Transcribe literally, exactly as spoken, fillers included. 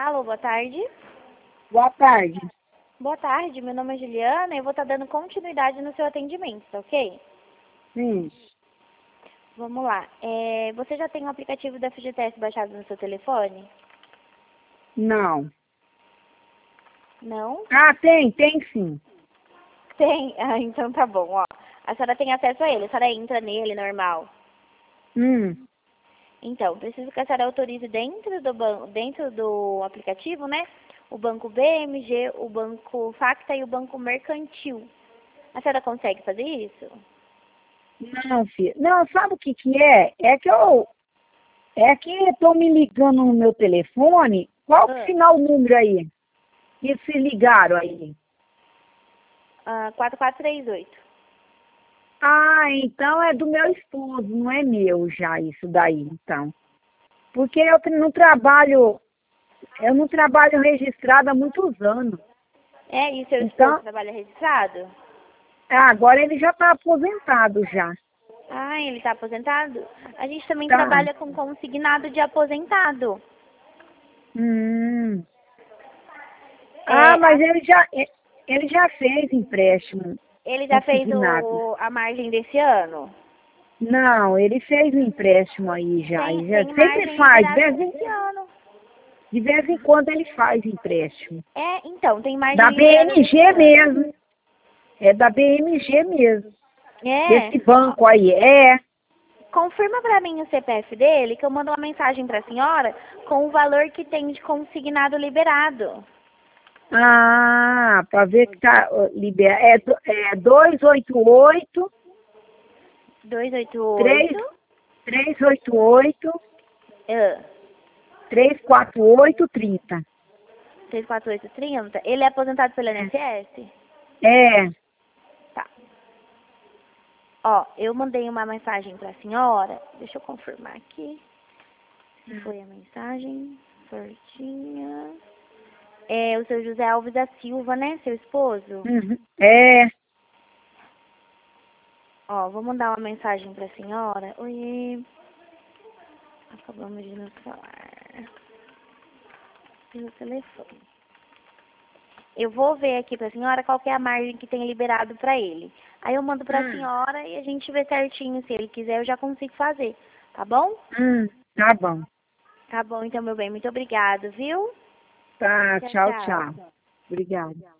Alô, boa tarde. Boa tarde. Boa tarde, meu nome é Juliana e eu vou estar dando continuidade no seu atendimento, tá ok? Sim. Vamos lá. É, você já tem o aplicativo da F G T S baixado no seu telefone? Não. Não? Ah, tem, tem sim. Tem? Ah, então tá bom, ó. A senhora tem acesso a ele, a senhora entra nele, normal. Hum. Então, preciso que a senhora autorize dentro do, ban dentro do aplicativo, né? O banco B M G, o banco Facta e o banco Mercantil. A senhora consegue fazer isso? Não, filha. Não, sabe o que que é? É que eu... É que estão me ligando no meu telefone. Qual que Ah, final o número aí? Que se ligaram aí? ah, quatro quatro três oito. Ah, então é do meu esposo, não é meu já isso daí, então. Porque eu não trabalho... Eu não trabalho registrado há muitos anos. É, e seu esposo Então, trabalha registrado? ah, agora ele já está aposentado já. Ah, ele está aposentado? A gente também Tá. trabalha com consignado de aposentado. Hum. Ah, É, mas a- ele já, ele já fez empréstimo ele já fez consignado. o, a margem desse ano? Não, ele fez um empréstimo aí já. Tem, Ele já tem sempre margem faz, de liberada vez, desse em, ano. de vez em quando ele faz empréstimo. É, então, tem margem Da liberada desse B M G ano. mesmo. É da B M G mesmo. É. Desse banco aí. É. Confirma pra mim o C P F dele, que eu mando uma mensagem pra senhora com o valor que tem de consignado liberado. Ah, para ver que tá ó, libera. É, do- é dois oito oito, Dois oito três oito. três oito oito, Ah, três quatro oito, trinta. três quatro oito trinta. Ele é aposentado pelo I N S S? É. Tá. Ó, eu mandei uma mensagem pra senhora. Deixa eu confirmar aqui. Se foi a mensagem. Certinha. É o seu José Alves da Silva, né? Seu esposo? Uhum. É. Ó, vou mandar uma mensagem pra senhora. Oi. Acabamos de nos falar. Pelo telefone. Eu vou ver aqui pra senhora qual que é a margem que tem liberado pra ele. Aí eu mando pra Hum. senhora e a gente vê certinho. Se ele quiser, eu já consigo fazer. Tá bom? Hum. Tá bom. Tá bom, então, meu bem. Muito obrigado, viu? Tá, Tchau, tchau, tchau. tchau. Obrigada.